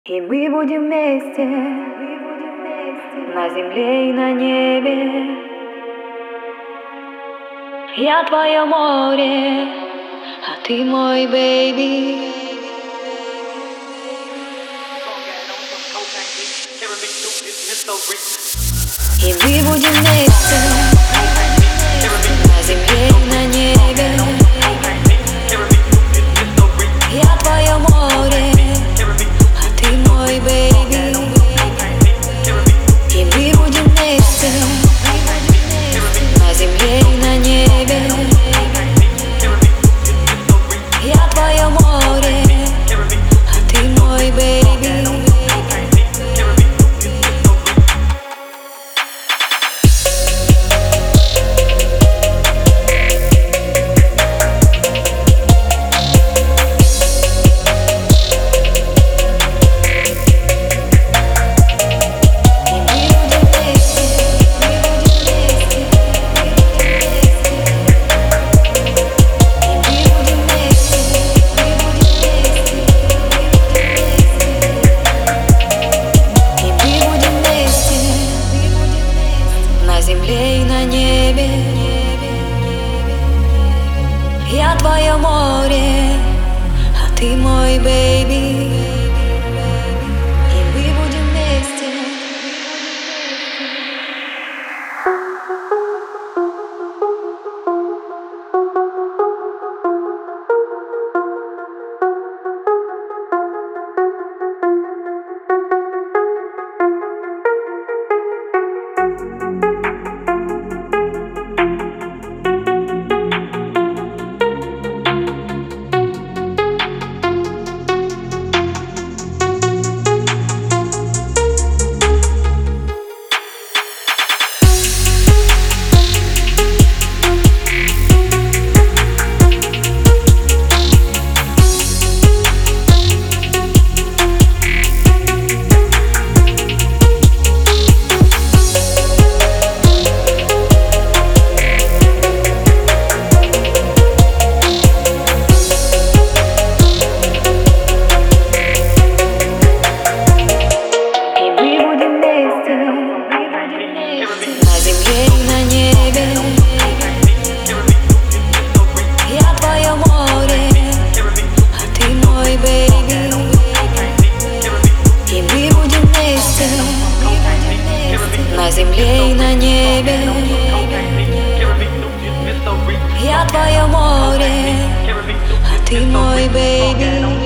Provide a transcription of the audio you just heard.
И мы будем вместе, на земле и на небе. Я твое море, а ты мой бэйби. И мы будем вместе, на земле и на небе. Я твое море, а ты мой бэйби. И мы будем вместе, на земле и на небе. Я твое море, а ты мой бэйби. Я твое море, а ты мой бэйби. И мы будем вместе. На земле и на небе. Я твое море, а ты мой бэйби.